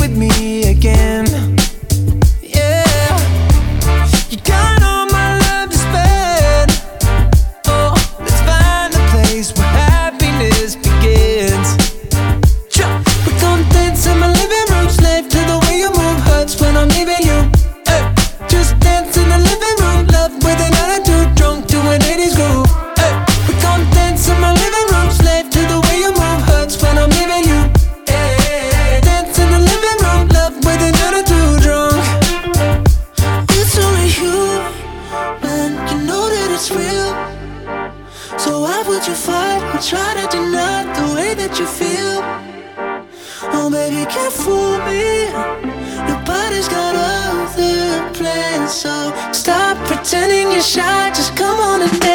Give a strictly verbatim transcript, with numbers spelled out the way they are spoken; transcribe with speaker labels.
Speaker 1: with me again. Yeah, you got all my love to spend. Oh, let's find a place where happiness begins. We're gonna dance in my living room, slave to the way you move. Hurts when I'm leaving you. Hey, just dance in the living room, love with an attitude, drunk to an eighties groove. Hey, we're gonna dance in my living room, slave to the way you move. Hurts when I'm leaving you. Hey, dance in the living room, love with an attitude, drunk. It's only you, man, you know that it's real. So why would you fight or try to deny the way that you feel? Oh baby, can't fool me. Your body's got other plans, so stop pretending you're shy. Just come on and dance.